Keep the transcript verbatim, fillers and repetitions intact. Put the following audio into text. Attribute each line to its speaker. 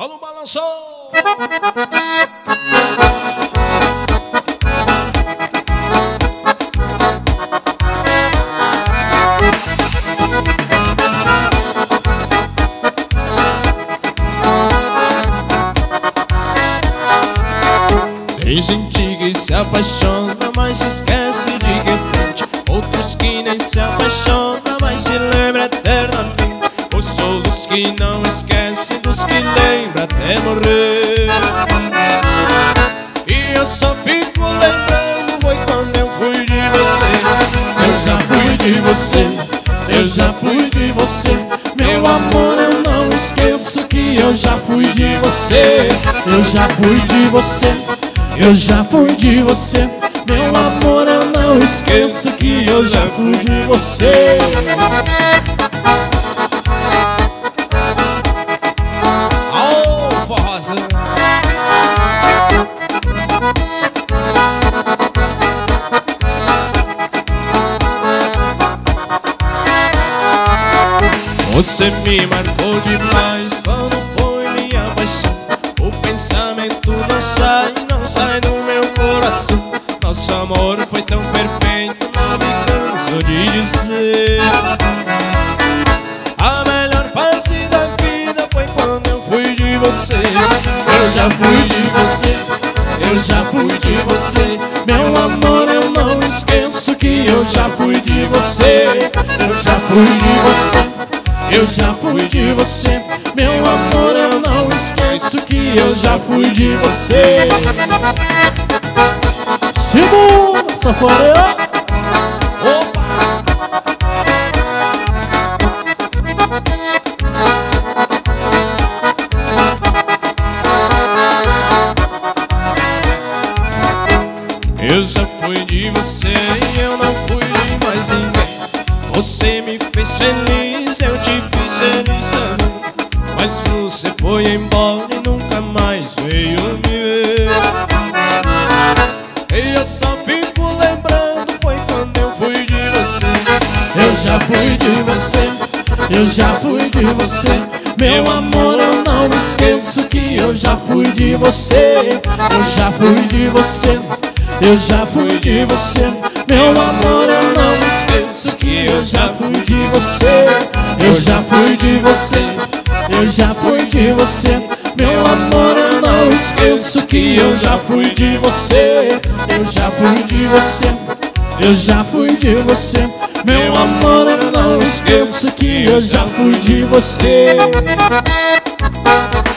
Speaker 1: Alô, balançou! Tem gente que se apaixona, mas se esquece de repente. Outros que nem se apaixonam, mas se lembra eternamente. Os solos que não esquecem dos que lembra até morrer. E eu só fico lembrando, foi quando eu fui de você.
Speaker 2: Eu já fui de você, eu já fui de você. Meu amor, eu não esqueço que eu já fui de você. Eu já fui de você, eu já fui de você. Meu amor, eu não esqueço que eu já fui de você.
Speaker 1: Aô, forrozão! Você me marcou demais quando foi minha paixão. O pensamento não sai, não sai do meu coração. Nosso amor foi tão perfeito, não me canso de dizer. A melhor fase da vida foi quando eu fui de você.
Speaker 2: Eu já fui de você, eu já fui de você. Meu amor, eu não esqueço que eu já fui de você. Eu já fui de você, eu já fui de você. Meu amor, eu não esqueço que eu já fui de você. Segura, safadeza!
Speaker 1: Opa! Eu já fui de você e eu não fui de mais ninguém. Você me fez feliz, eu te fiz feliz também. Mas você foi embora e nunca mais veio me ver. E eu só fico lembrando, foi quando eu fui de você.
Speaker 2: Eu já fui de você, eu já fui de você. Meu amor, eu não esqueço que eu já fui de você. Eu já fui de você, eu já fui de você. Meu amor, eu não esqueço que eu já fui de você. Eu já fui de você, eu já fui de você. Meu amor, eu não esqueço que eu já fui de você. Eu já fui de você, eu já fui de você. Meu amor, eu não esqueço que eu já fui de você.